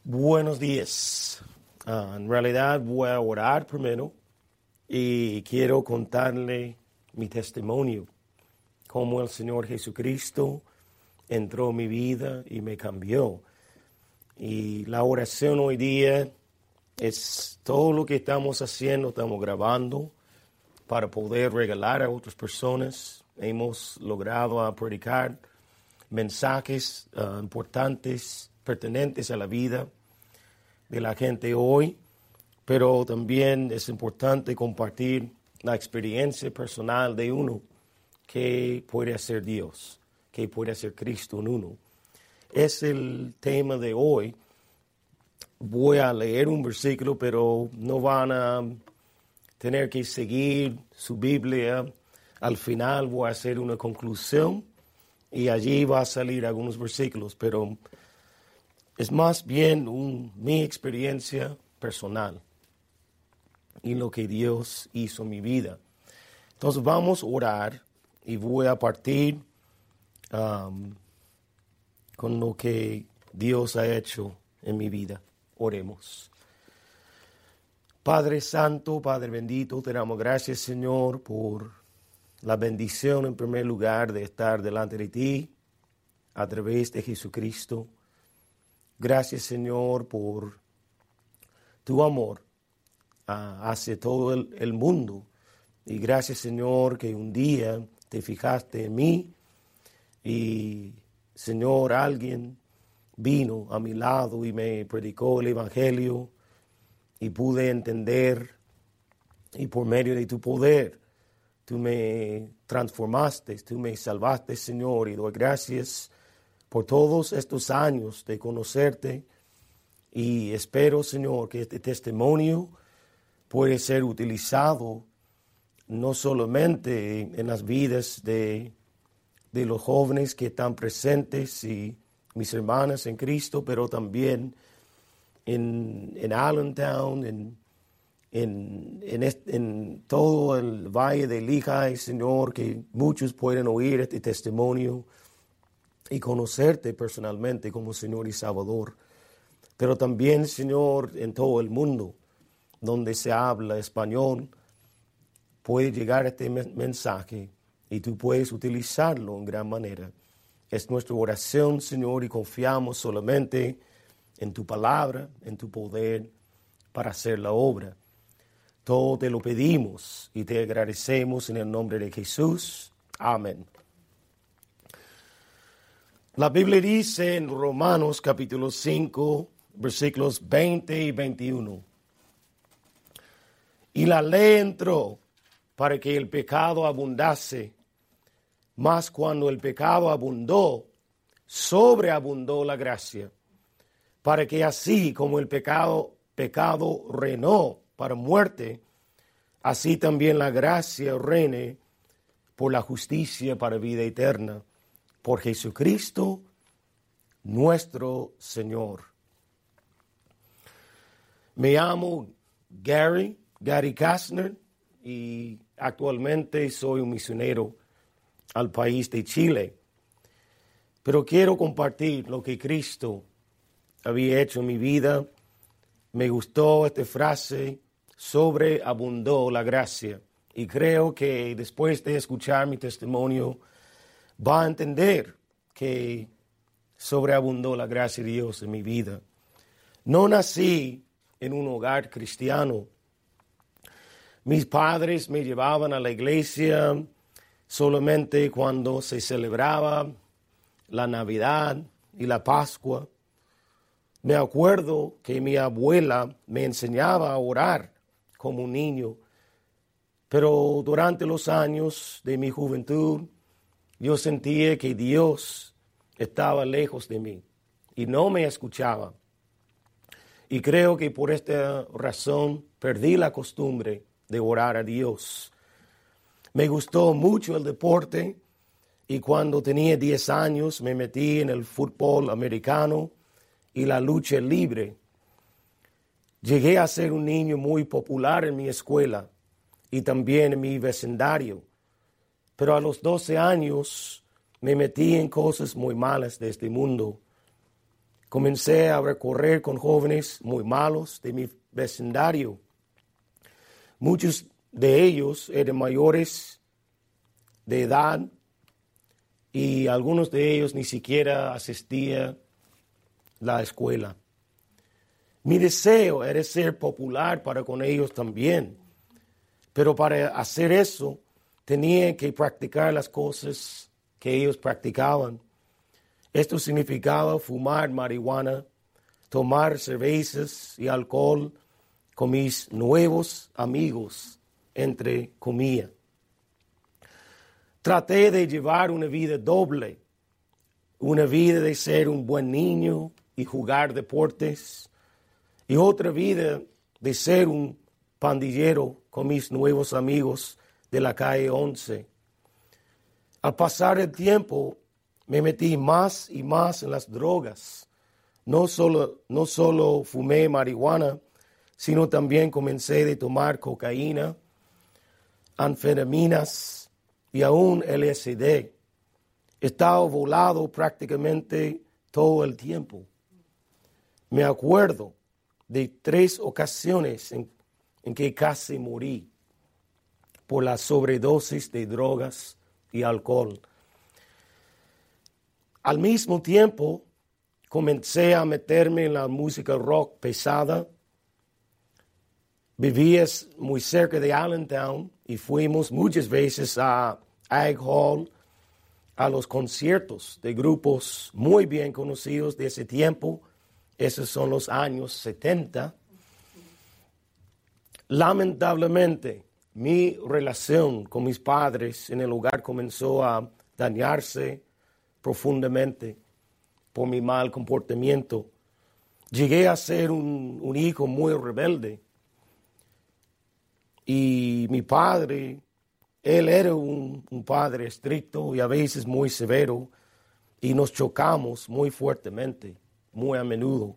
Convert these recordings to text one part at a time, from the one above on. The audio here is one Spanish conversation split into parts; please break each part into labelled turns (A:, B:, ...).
A: Buenos días. En realidad voy a orar primero y quiero contarle mi testimonio, cómo el Señor Jesucristo entró en mi vida y me cambió. Y la oración hoy día es todo lo que estamos haciendo, estamos grabando para poder regalar a otras personas. Hemos logrado predicar mensajes importantes, pertinentes a la vida de la gente hoy, pero también es importante compartir la experiencia personal de uno que puede hacer Dios, que puede hacer Cristo en uno. Es el tema de hoy. Voy a leer un versículo, pero no van a tener que seguir su Biblia. Al final voy a hacer una conclusión y allí va a salir algunos versículos, pero es más bien mi experiencia personal y lo que Dios hizo en mi vida. Entonces vamos a orar y voy a partir con lo que Dios ha hecho en mi vida. Oremos. Padre Santo, Padre bendito, te damos gracias, Señor, por la bendición en primer lugar de estar delante de ti a través de Jesucristo. Gracias, Señor, por tu amor hacia todo el mundo. Y gracias, Señor, que un día te fijaste en mí y, Señor, alguien vino a mi lado y me predicó el Evangelio y pude entender, y por medio de tu poder tú me transformaste, tú me salvaste, Señor, y doy gracias por todos estos años de conocerte, y espero, Señor, que este testimonio puede ser utilizado no solamente en las vidas de los jóvenes que están presentes y mis hermanas en Cristo, pero también en Allentown, en todo el Valle de Lehigh, Señor, que muchos pueden oír este testimonio y conocerte personalmente como Señor y Salvador. Pero también, Señor, en todo el mundo donde se habla español, puede llegar este mensaje y tú puedes utilizarlo en gran manera. Es nuestra oración, Señor, y confiamos solamente en tu palabra, en tu poder para hacer la obra. Todo te lo pedimos y te agradecemos en el nombre de Jesús. Amén. La Biblia dice en Romanos capítulo 5, versículos 20 y 21. Y la ley entró para que el pecado abundase, mas cuando el pecado abundó, sobreabundó la gracia, para que así como el pecado reinó para muerte, así también la gracia reine por la justicia para vida eterna. Por Jesucristo, nuestro Señor. Me llamo Gary Kastner y actualmente soy un misionero al país de Chile. Pero quiero compartir lo que Cristo había hecho en mi vida. Me gustó esta frase, sobreabundó la gracia. Y creo que después de escuchar mi testimonio, va a entender que sobreabundó la gracia de Dios en mi vida. No nací en un hogar cristiano. Mis padres me llevaban a la iglesia solamente cuando se celebraba la Navidad y la Pascua. Me acuerdo que mi abuela me enseñaba a orar como un niño, pero durante los años de mi juventud, yo sentía que Dios estaba lejos de mí y no me escuchaba. Y creo que por esta razón perdí la costumbre de orar a Dios. Me gustó mucho el deporte y cuando tenía 10 años me metí en el fútbol americano y la lucha libre. Llegué a ser un niño muy popular en mi escuela y también en mi vecindario. Pero a los 12 años me metí en cosas muy malas de este mundo. Comencé a recorrer con jóvenes muy malos de mi vecindario. Muchos de ellos eran mayores de edad y algunos de ellos ni siquiera asistían a la escuela. Mi deseo era ser popular para con ellos también, pero para hacer eso tenía que practicar las cosas que ellos practicaban. Esto significaba fumar marihuana, tomar cervezas y alcohol con mis nuevos amigos, entre comillas. Traté de llevar una vida doble, una vida de ser un buen niño y jugar deportes, y otra vida de ser un pandillero con mis nuevos amigos de la calle 11. Al pasar el tiempo, me metí más y más en las drogas. No solo fumé marihuana, sino también comencé a tomar cocaína, anfetaminas y aún LSD. Estaba volado prácticamente todo el tiempo. Me acuerdo de 3 ocasiones en que casi morí por la sobredosis de drogas y alcohol. Al mismo tiempo, comencé a meterme en la música rock pesada. Vivía muy cerca de Allentown y fuimos muchas veces a Ag Hall, a los conciertos de grupos muy bien conocidos de ese tiempo. Esos son los años 70. Lamentablemente, mi relación con mis padres en el hogar comenzó a dañarse profundamente por mi mal comportamiento. Llegué a ser un hijo muy rebelde. Y mi padre, él era un padre estricto y a veces muy severo, y nos chocamos muy fuertemente, muy a menudo.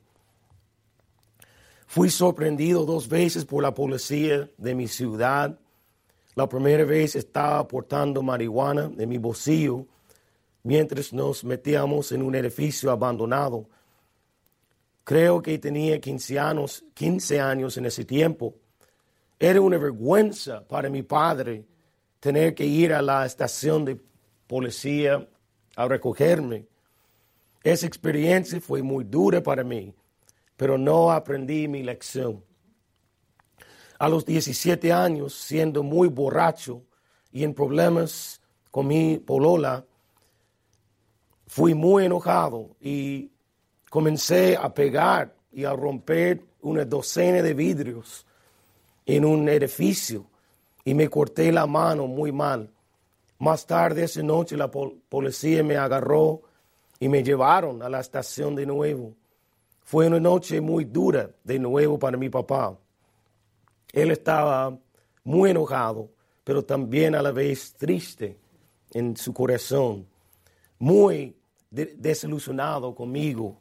A: Fui sorprendido 2 veces por la policía de mi ciudad. La primera vez estaba portando marihuana en mi bolsillo mientras nos metíamos en un edificio abandonado. Creo que tenía 15 años en ese tiempo. Era una vergüenza para mi padre tener que ir a la estación de policía a recogerme. Esa experiencia fue muy dura para mí, pero no aprendí mi lección. A los 17 años, siendo muy borracho y en problemas con mi polola, fui muy enojado y comencé a pegar y a romper una docena de vidrios en un edificio y me corté la mano muy mal. Más tarde esa noche la policía me agarró y me llevaron a la estación de nuevo. Fue una noche muy dura de nuevo para mi papá. Él estaba muy enojado, pero también a la vez triste en su corazón, muy desilusionado conmigo.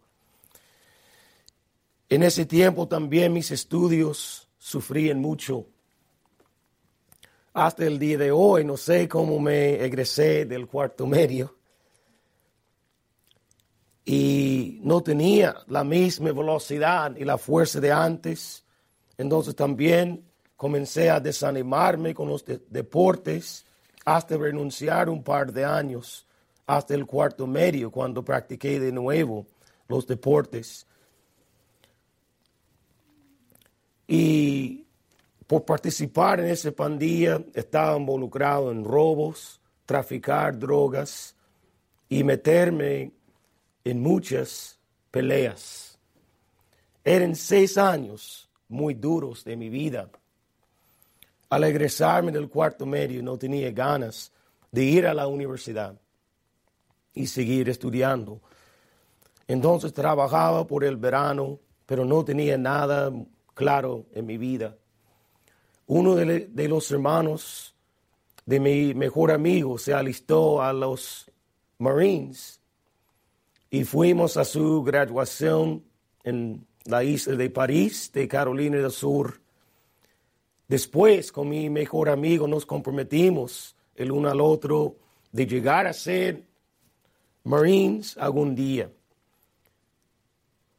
A: En ese tiempo también mis estudios sufrían mucho. Hasta el día de hoy no sé cómo me egresé del 4º medio y no tenía la misma velocidad y la fuerza de antes. Entonces también comencé a desanimarme con los deportes hasta renunciar un par de años, hasta el 4º medio, cuando practiqué de nuevo los deportes. Y por participar en esa pandilla estaba involucrado en robos, traficar drogas y meterme en muchas peleas. Eran 6 años muy duros de mi vida. Al egresarme del 4º medio no tenía ganas de ir a la universidad y seguir estudiando. Entonces trabajaba por el verano, pero no tenía nada claro en mi vida. Uno de los hermanos de mi mejor amigo se alistó a los Marines y fuimos a su graduación en la isla de París, de Carolina del Sur. Después, con mi mejor amigo, nos comprometimos el uno al otro de llegar a ser Marines algún día.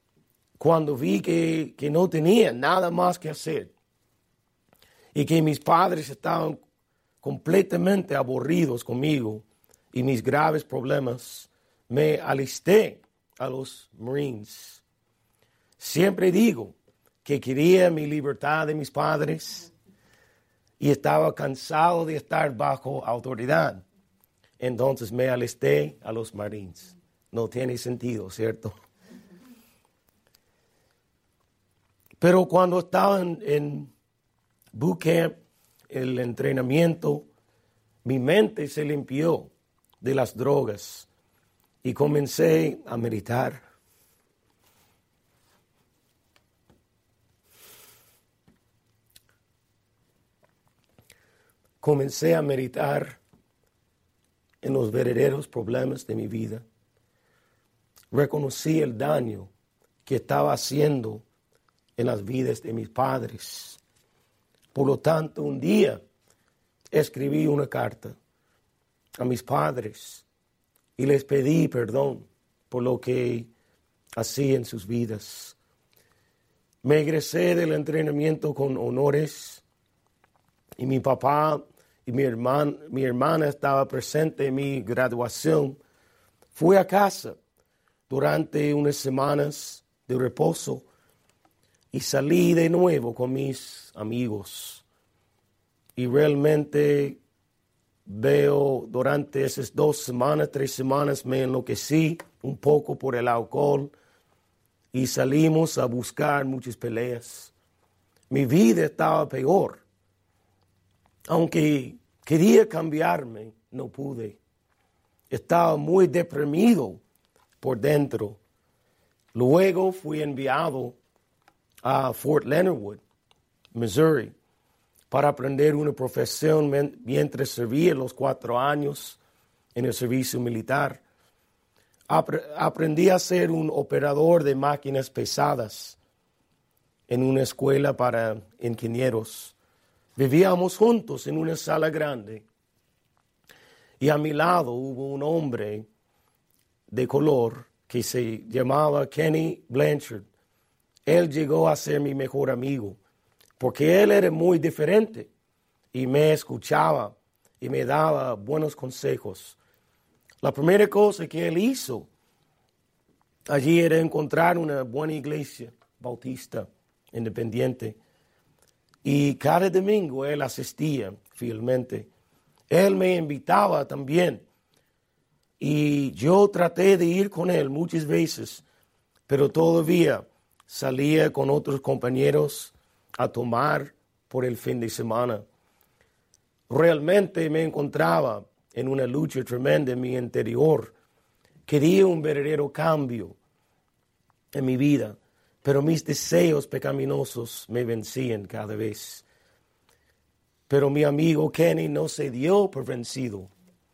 A: cuando vi que no tenía nada más que hacer y que mis padres estaban completamente aburridos conmigo y mis graves problemas, me alisté a los Marines. Siempre digo que quería mi libertad de mis padres y estaba cansado de estar bajo autoridad. Entonces me alisté a los Marines. No tiene sentido, ¿cierto? Pero cuando estaba en boot camp, el entrenamiento, mi mente se limpió de las drogas y comencé a meditar. Comencé a meditar en los verdaderos problemas de mi vida. Reconocí el daño que estaba haciendo en las vidas de mis padres. Por lo tanto, un día escribí una carta a mis padres y les pedí perdón por lo que hacía en sus vidas. Me egresé del entrenamiento con honores y mi papá y mi hermana estaba presente en mi graduación. Fui a casa durante unas semanas de reposo y salí de nuevo con mis amigos. Y realmente veo durante esas 2 semanas, 3 semanas, me enloquecí un poco por el alcohol y salimos a buscar muchas peleas. Mi vida estaba peor. Aunque quería cambiarme, no pude. Estaba muy deprimido por dentro. Luego fui enviado a Fort Leonard Wood, Missouri, para aprender una profesión mientras servía los 4 años en el servicio militar. Aprendí a ser un operador de máquinas pesadas en una escuela para ingenieros. Vivíamos juntos en una sala grande y a mi lado hubo un hombre de color que se llamaba Kenny Blanchard. Él llegó a ser mi mejor amigo porque él era muy diferente y me escuchaba y me daba buenos consejos. La primera cosa que él hizo allí era encontrar una buena iglesia bautista independiente. Y cada domingo él asistía fielmente. Él me invitaba también. Y yo traté de ir con él muchas veces, pero todavía salía con otros compañeros a tomar por el fin de semana. Realmente me encontraba en una lucha tremenda en mi interior. Quería un verdadero cambio en mi vida, pero mis deseos pecaminosos me vencían cada vez. Pero mi amigo Kenny no se dio por vencido.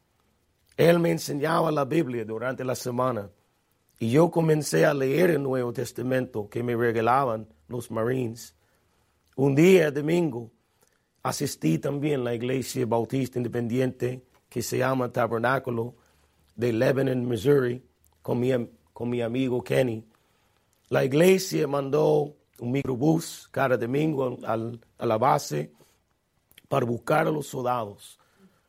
A: Él me enseñaba la Biblia durante la semana y yo comencé a leer el Nuevo Testamento que me regalaban los Marines. Un día, domingo, asistí también a la iglesia bautista independiente que se llama Tabernáculo de Lebanon, Missouri, con mi amigo Kenny. La iglesia mandó un microbús cada domingo a la base para buscar a los soldados.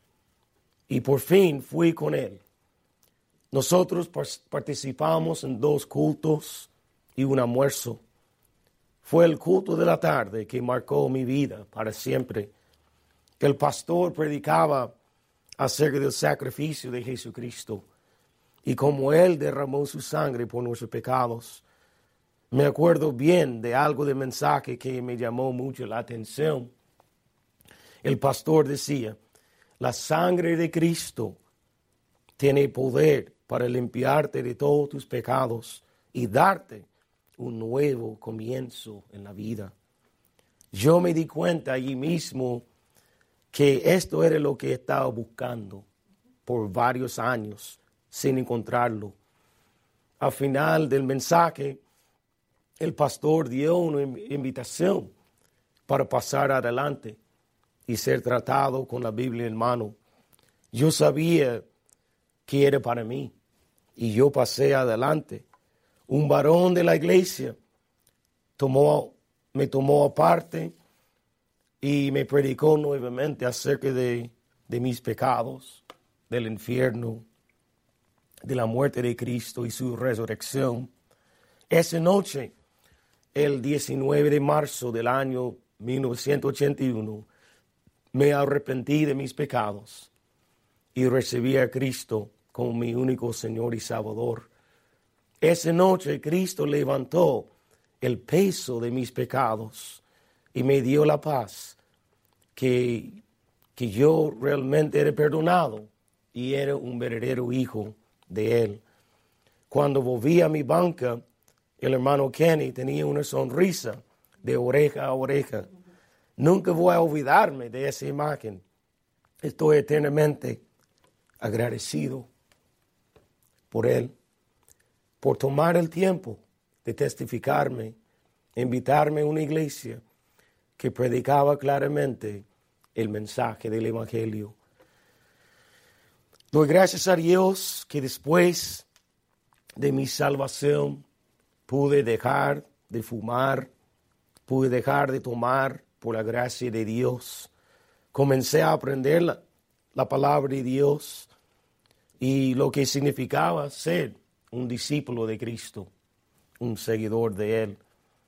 A: Y por fin fui con él. Nosotros participamos en 2 cultos y un almuerzo. Fue el culto de la tarde que marcó mi vida para siempre. El pastor predicaba acerca del sacrificio de Jesucristo y cómo Él derramó su sangre por nuestros pecados. Me acuerdo bien de algo del mensaje que me llamó mucho la atención. El pastor decía, la sangre de Cristo tiene poder para limpiarte de todos tus pecados y darte un nuevo comienzo en la vida. Yo me di cuenta allí mismo que esto era lo que estaba buscando por varios años sin encontrarlo. Al final del mensaje, el pastor dio una invitación para pasar adelante y ser tratado con la Biblia en mano. Yo sabía que era para mí y yo pasé adelante. Un varón de la iglesia me tomó aparte y me predicó nuevamente acerca de mis pecados, del infierno, de la muerte de Cristo y su resurrección. Esa noche, el 19 de marzo del año 1981, me arrepentí de mis pecados y recibí a Cristo como mi único Señor y Salvador. Esa noche Cristo levantó el peso de mis pecados y me dio la paz que yo realmente era perdonado y era un verdadero hijo de Él. Cuando volví a mi banca, el hermano Kenny tenía una sonrisa de oreja a oreja. Nunca voy a olvidarme de esa imagen. Estoy eternamente agradecido por Él, por tomar el tiempo de testificarme, invitarme a una iglesia que predicaba claramente el mensaje del Evangelio. Doy gracias a Dios que después de mi salvación pude dejar de fumar, pude dejar de tomar por la gracia de Dios. Comencé a aprender la palabra de Dios y lo que significaba ser un discípulo de Cristo, un seguidor de Él.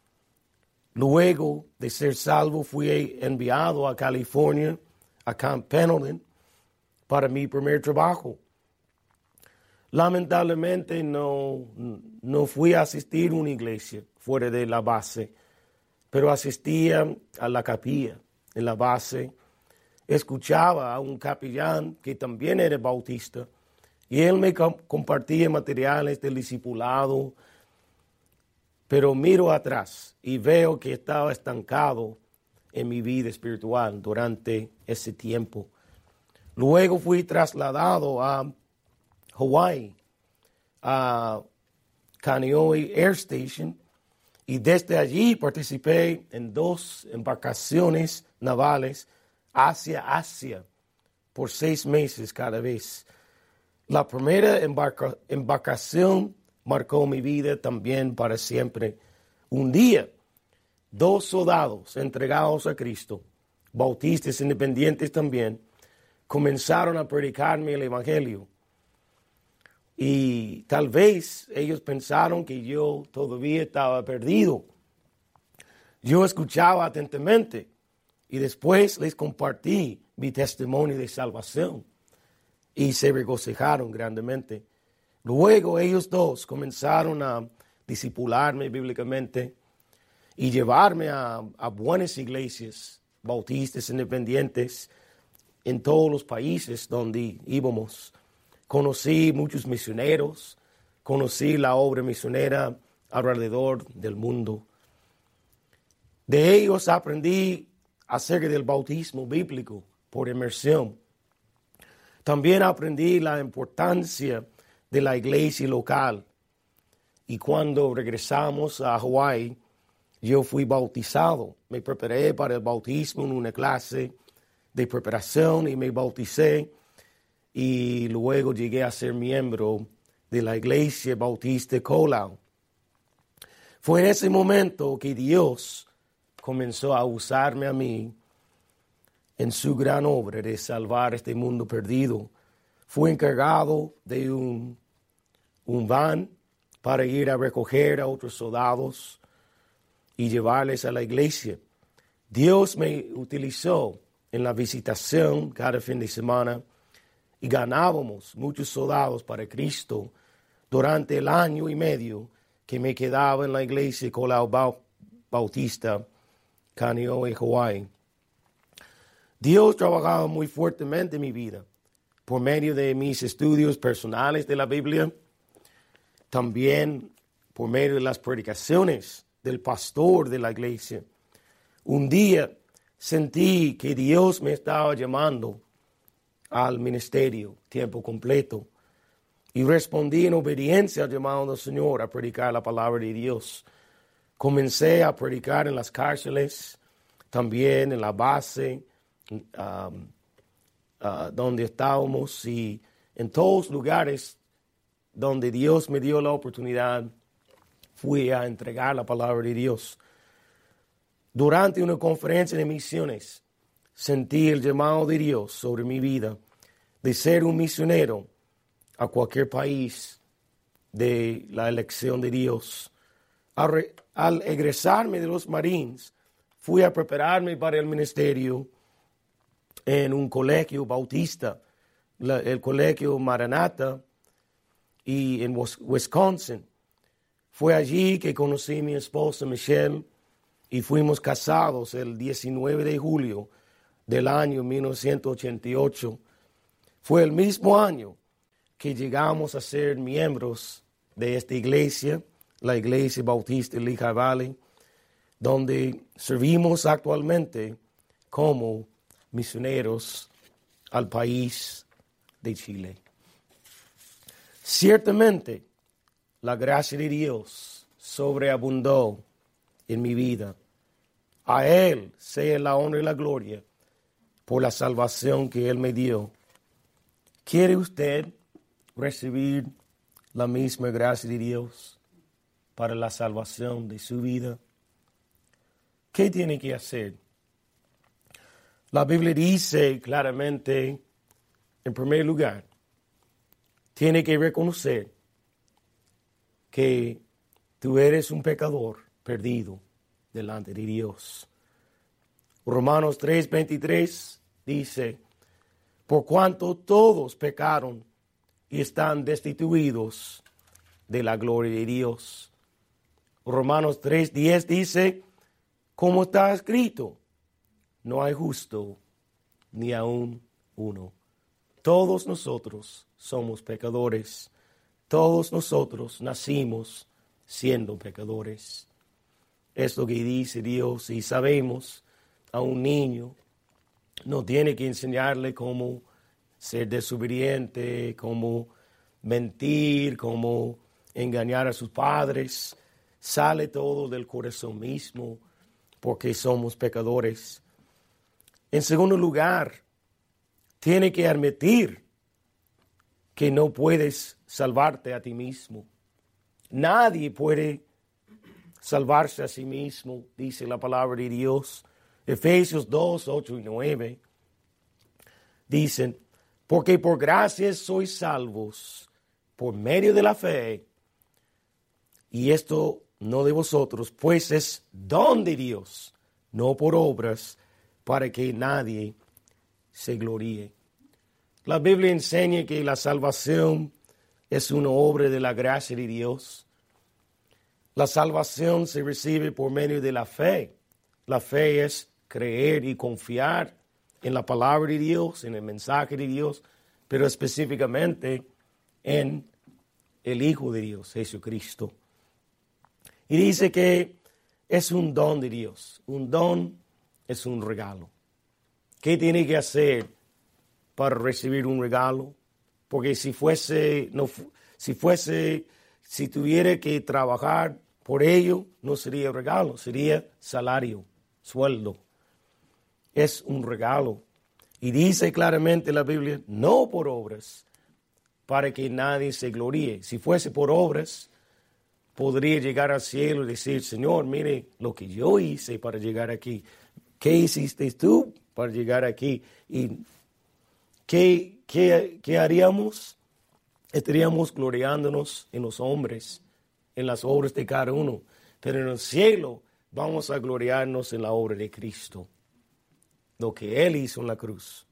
A: Luego de ser salvo, fui enviado a California, a Camp Pendleton, para mi primer trabajo. Lamentablemente no fui a asistir a una iglesia fuera de la base, pero asistía a la capilla en la base. Escuchaba a un capellán que también era bautista y él me compartía materiales del discipulado, pero miro atrás y veo que estaba estancado en mi vida espiritual durante ese tiempo. Luego fui trasladado a Hawaii, a Kaneohe Air Station, y desde allí participé en 2 embarcaciones navales hacia Asia por 6 meses cada vez. La primera embarcación marcó mi vida también para siempre. Un día, 2 soldados entregados a Cristo, bautistas independientes también, comenzaron a predicarme el Evangelio. Y tal vez ellos pensaron que yo todavía estaba perdido. Yo escuchaba atentamente y después les compartí mi testimonio de salvación y se regocijaron grandemente. Luego ellos 2 comenzaron a discipularme bíblicamente y llevarme a buenas iglesias bautistas independientes en todos los países donde íbamos. Conocí muchos misioneros, conocí la obra misionera alrededor del mundo. De ellos aprendí acerca del bautismo bíblico por inmersión. También aprendí la importancia de la iglesia local. Y cuando regresamos a Hawái, yo fui bautizado. Me preparé para el bautismo en una clase de preparación y me bauticé. Y luego llegué a ser miembro de la Iglesia Bautista Colau. Fue en ese momento que Dios comenzó a usarme a mí en su gran obra de salvar este mundo perdido. Fui encargado de un van para ir a recoger a otros soldados y llevarles a la iglesia. Dios me utilizó en la visitación cada fin de semana y ganábamos muchos soldados para Cristo durante el año y medio que me quedaba en la iglesia Colau Bautista, Kaneohe, Hawái. Dios trabajaba muy fuertemente en mi vida por medio de mis estudios personales de la Biblia, también por medio de las predicaciones del pastor de la iglesia. Un día sentí que Dios me estaba llamando al ministerio tiempo completo y respondí en obediencia al llamado del Señor a predicar la palabra de Dios. Comencé a predicar en las cárceles, también en la base donde estábamos y en todos los lugares donde Dios me dio la oportunidad, fui a entregar la palabra de Dios. Durante una conferencia de misiones, sentí el llamado de Dios sobre mi vida de ser un misionero a cualquier país de la elección de Dios. Al egresarme de los Marines, fui a prepararme para el ministerio en un colegio bautista, el colegio Maranatha, y en Wisconsin. Fue allí que conocí a mi esposa Michelle y fuimos casados el 19 de julio del año 1988. Fue el mismo año que llegamos a ser miembros de esta iglesia, la Iglesia Bautista de Lehigh Valley, donde servimos actualmente como misioneros al país de Chile. Ciertamente, la gracia de Dios sobreabundó en mi vida. A Él sea la honra y la gloria por la salvación que Él me dio. ¿Quiere usted recibir la misma gracia de Dios para la salvación de su vida? ¿Qué tiene que hacer? La Biblia dice claramente, en primer lugar, tiene que reconocer que tú eres un pecador perdido delante de Dios. Romanos 3:23 dice, por cuanto todos pecaron y están destituidos de la gloria de Dios. Romanos 3:10 dice, como está escrito, no hay justo ni aun uno. Todos nosotros somos pecadores. Todos nosotros nacimos siendo pecadores. Es lo que dice Dios, y sabemos a un niño no tiene que enseñarle cómo ser desobediente, cómo mentir, cómo engañar a sus padres. Sale todo del corazón mismo porque somos pecadores. En segundo lugar, tiene que admitir que no puedes salvarte a ti mismo. Nadie puede salvarse a sí mismo, dice la palabra de Dios. Efesios 2, 8 y 9 dicen, porque por gracia sois salvos por medio de la fe, y esto no de vosotros, pues es don de Dios, no por obras, para que nadie se gloríe. La Biblia enseña que la salvación es una obra de la gracia de Dios. La salvación se recibe por medio de la fe. La fe es creer y confiar en la palabra de Dios, en el mensaje de Dios, pero específicamente en el Hijo de Dios, Jesucristo. Y dice que es un don de Dios. Un don es un regalo. ¿Qué tiene que hacer para recibir un regalo? Porque si tuviera que trabajar por ello, no sería regalo, sería salario, sueldo. Es un regalo. Y dice claramente la Biblia, no por obras, para que nadie se gloríe. Si fuese por obras, podría llegar al cielo y decir, Señor, mire lo que yo hice para llegar aquí. ¿Qué hiciste tú para llegar aquí? ¿Y qué haríamos? Estaríamos gloriándonos en los hombres, en las obras de cada uno. Pero en el cielo vamos a gloriarnos en la obra de Cristo, lo que Él hizo en la cruz.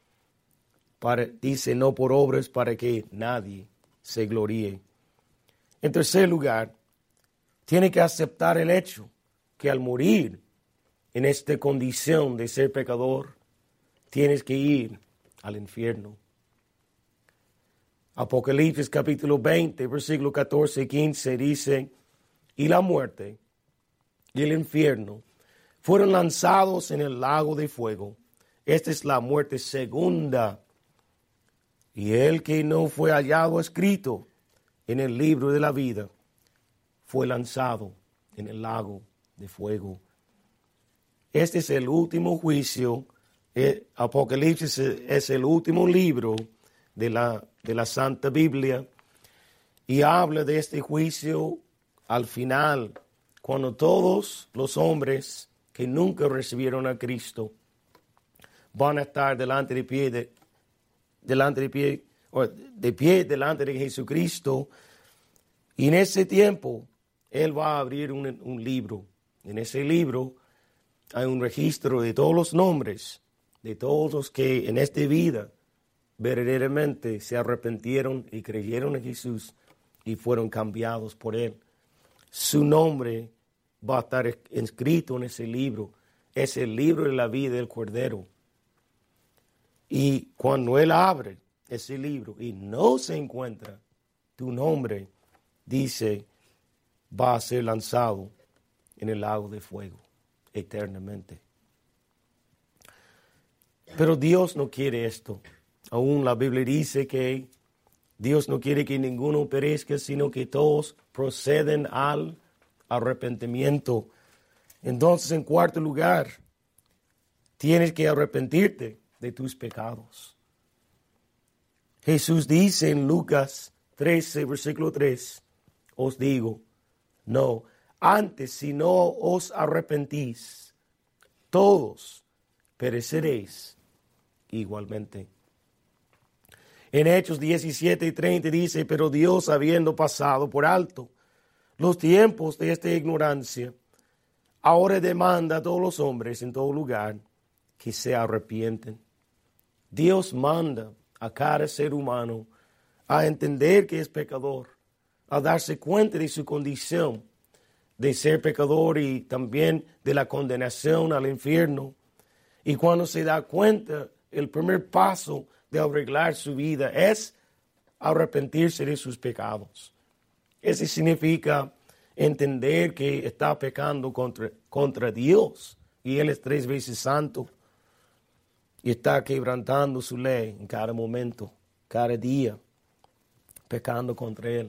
A: Dice, no por obras para que nadie se gloríe. En tercer lugar, tiene que aceptar el hecho que al morir en esta condición de ser pecador, tienes que ir al infierno. Apocalipsis capítulo 20, versículo 14 y 15 dice, y la muerte y el infierno fueron lanzados en el lago de fuego. Esta es la muerte segunda. Y el que no fue hallado escrito en el libro de la vida fue lanzado en el lago de fuego. Este es el último juicio. Apocalipsis es el último libro de la Santa Biblia y habla de este juicio al final, cuando todos los hombres que que nunca recibieron a Cristo van a estar de pie delante de Jesucristo. Y en ese tiempo, Él va a abrir un libro. En ese libro hay un registro de todos los nombres, de todos los que en esta vida verdaderamente se arrepintieron y creyeron en Jesús y fueron cambiados por Él. Su nombre va a estar escrito en ese libro. Es el libro de la vida del Cordero. Y cuando Él abre ese libro y no se encuentra tu nombre, dice, va a ser lanzado en el lago de fuego eternamente. Pero Dios no quiere esto. Aún la Biblia dice que Dios no quiere que ninguno perezca, sino que todos proceden al arrepentimiento. Entonces, en cuarto lugar, tienes que arrepentirte de tus pecados. Jesús dice en Lucas 13, versículo 3, os digo, no, antes si no os arrepentís, todos pereceréis igualmente. En Hechos 17 y 30 dice, pero Dios, habiendo pasado por alto los tiempos de esta ignorancia, ahora demanda a todos los hombres en todo lugar que se arrepienten. Dios manda a cada ser humano a entender que es pecador, a darse cuenta de su condición de ser pecador y también de la condenación al infierno. Y cuando se da cuenta, el primer paso de arreglar su vida es arrepentirse de sus pecados. Eso significa entender que está pecando contra Dios y Él es 3 veces santo y está quebrantando su ley en cada momento, cada día, pecando contra Él.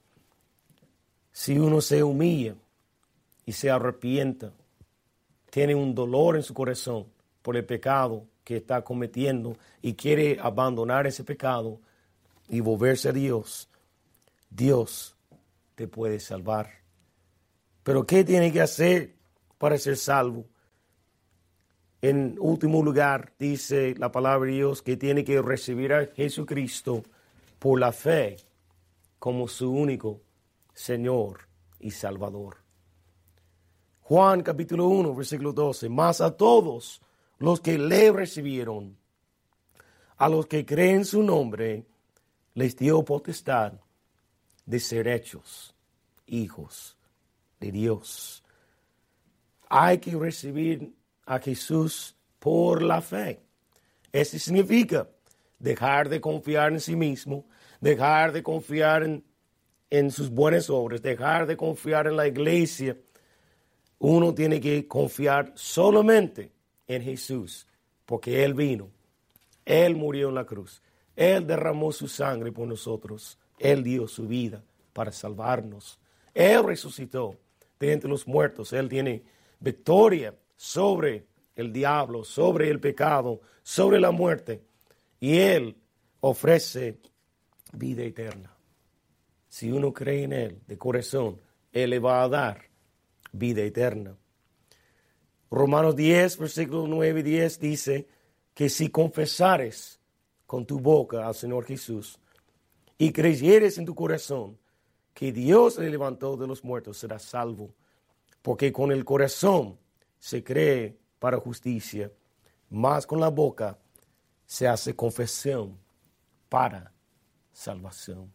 A: Si uno se humilla y se arrepienta, tiene un dolor en su corazón por el pecado que está cometiendo y quiere abandonar ese pecado y volverse a Dios, Dios te puede salvar. Pero ¿qué tiene que hacer para ser salvo? En último lugar, dice la palabra de Dios que tiene que recibir a Jesucristo por la fe como su único Señor y Salvador. Juan capítulo 1, versículo 12. Mas a todos los que le recibieron, a los que creen su nombre, les dio potestad de ser hechos hijos de Dios. Hay que recibir a Jesús por la fe. Eso significa dejar de confiar en sí mismo, dejar de confiar en sus buenas obras, dejar de confiar en la iglesia. Uno tiene que confiar solamente en Jesús, porque Él vino, Él murió en la cruz, Él derramó su sangre por nosotros, Él dio su vida para salvarnos, Él resucitó de entre los muertos, Él tiene victoria sobre el diablo, sobre el pecado, sobre la muerte, y Él ofrece vida eterna. Si uno cree en Él de corazón, Él le va a dar vida eterna. Romanos 10, versículos 9 y 10 dice que si confesares con tu boca al Señor Jesús y creyeres en tu corazón que Dios le levantó de los muertos, serás salvo. Porque con el corazón se cree para justicia, mas con la boca se hace confesión para salvación.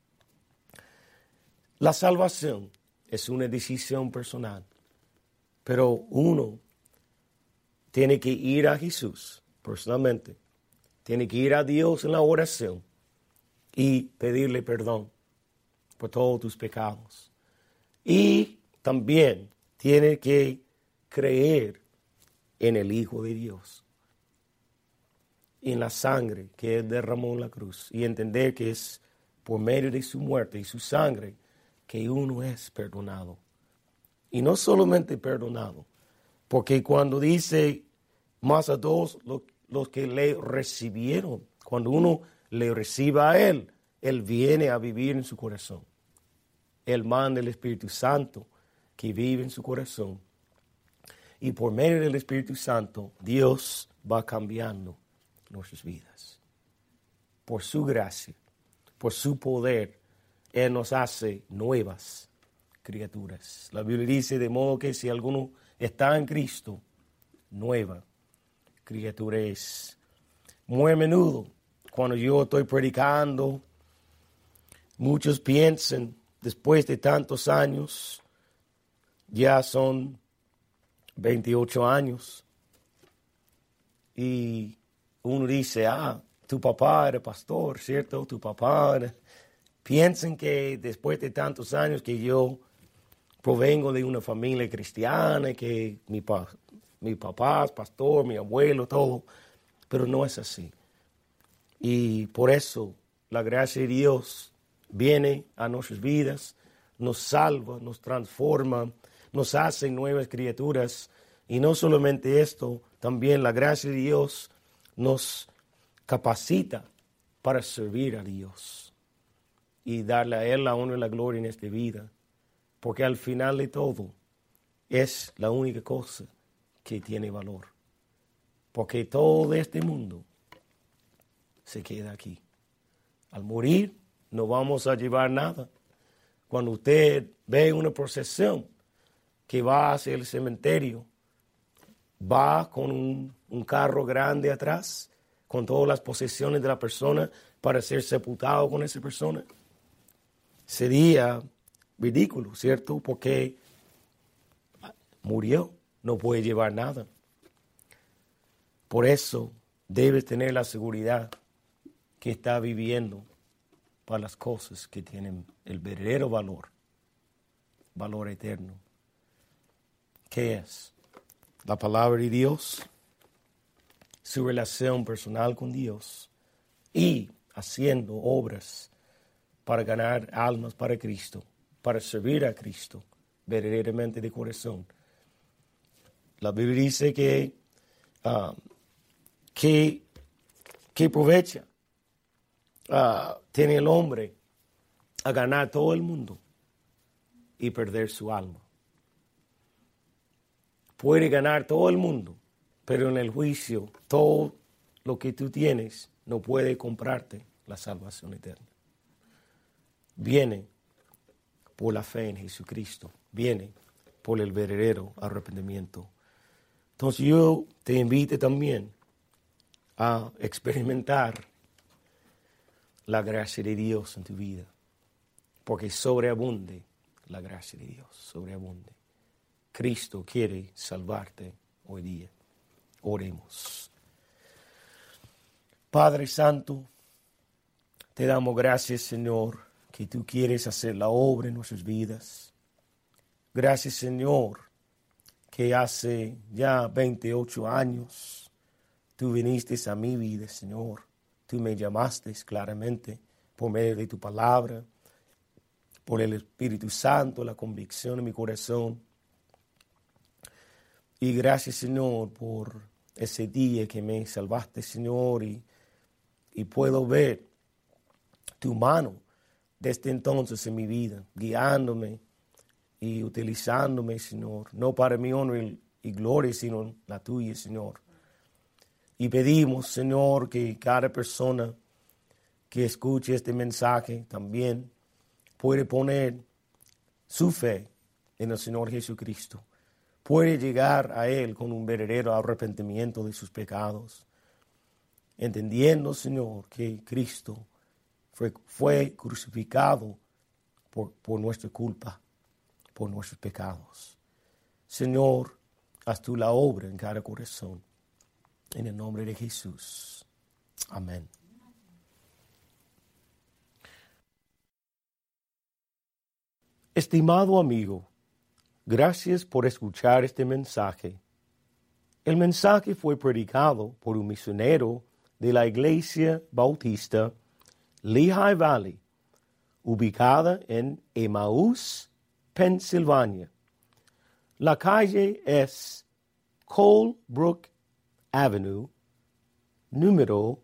A: La salvación es una decisión personal, pero uno tiene que ir a Jesús personalmente, tiene que ir a Dios en la oración y pedirle perdón por todos tus pecados. Y también tiene que creer en el Hijo de Dios, en la sangre que Él derramó en la cruz y entender que es por medio de su muerte y su sangre que uno es perdonado. Y no solamente perdonado, porque cuando dice más a todos los que le recibieron, cuando uno le reciba a Él, Él viene a vivir en su corazón. Él manda el Espíritu Santo que vive en su corazón. Y por medio del Espíritu Santo, Dios va cambiando nuestras vidas. Por su gracia, por su poder, Él nos hace nuevas criaturas. La Biblia dice de modo que si alguno está en Cristo, nueva criatura es. Muy a menudo, cuando yo estoy predicando, muchos piensan, después de tantos años, ya son 28 años, y uno dice, tu papá era pastor, ¿cierto? Tu papá era... Piensan que después de tantos años que yo provengo de una familia cristiana, que mi papá es pastor, mi abuelo, todo, pero no es así. Y por eso la gracia de Dios viene a nuestras vidas, nos salva, nos transforma, nos hace nuevas criaturas. Y no solamente esto, también la gracia de Dios nos capacita para servir a Dios y darle a Él la honra y la gloria en esta vida. Porque al final de todo es la única cosa que tiene valor. Porque todo este mundo se queda aquí. Al morir no vamos a llevar nada. Cuando usted ve una procesión que va hacia el cementerio, va con un carro grande atrás, con todas las posesiones de la persona para ser sepultado con esa persona. Sería ridículo, ¿cierto? Porque murió, no puede llevar nada. Por eso debes tener la seguridad que está viviendo para las cosas que tienen el verdadero valor eterno. ¿Qué es? La palabra de Dios, su relación personal con Dios y haciendo obras para ganar almas para Cristo, para servir a Cristo verdaderamente de corazón. La Biblia dice que aprovecha tiene el hombre a ganar todo el mundo y perder su alma. Puede ganar todo el mundo, pero en el juicio todo lo que tú tienes no puede comprarte la salvación eterna. Viene por la fe en Jesucristo, viene por el verdadero arrepentimiento. Entonces yo te invito también a experimentar la gracia de Dios en tu vida, porque sobreabunde la gracia de Dios, sobreabunde. Cristo quiere salvarte hoy día. Oremos. Padre Santo, te damos gracias, Señor, que tú quieres hacer la obra en nuestras vidas. Gracias, Señor, que hace ya 28 años tú viniste a mi vida, Señor. Tú me llamaste claramente por medio de tu palabra, por el Espíritu Santo, la convicción en mi corazón. Y gracias, Señor, por ese día que me salvaste, Señor, y puedo ver tu mano desde entonces en mi vida, guiándome y utilizándome, Señor, no para mi honra y gloria, sino la tuya, Señor. Y pedimos, Señor, que cada persona que escuche este mensaje también puede poner su fe en el Señor Jesucristo. Puede llegar a Él con un verdadero arrepentimiento de sus pecados, entendiendo, Señor, que Cristo fue crucificado por nuestra culpa, por nuestros pecados. Señor, haz tú la obra en cada corazón. En el nombre de Jesús. Amén. Estimado amigo, gracias por escuchar este mensaje. El mensaje fue predicado por un misionero de la Iglesia Bautista Lehigh Valley, ubicada en Emmaus, Pensilvania. La calle es Colebrook Avenue, número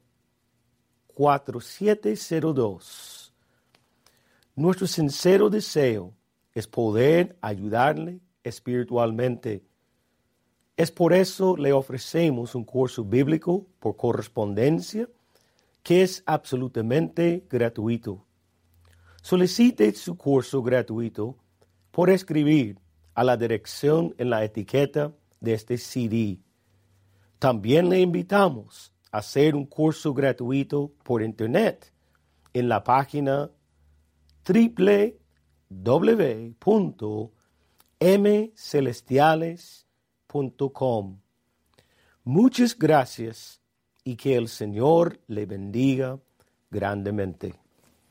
A: 4702. Nuestro sincero deseo es poder ayudarle espiritualmente. Es por eso le ofrecemos un curso bíblico por correspondencia que es absolutamente gratuito. Solicite su curso gratuito por escribir a la dirección en la etiqueta de este CD. También le invitamos a hacer un curso gratuito por internet en la página www.mcelestiales.com. Muchas gracias y que el Señor le bendiga grandemente.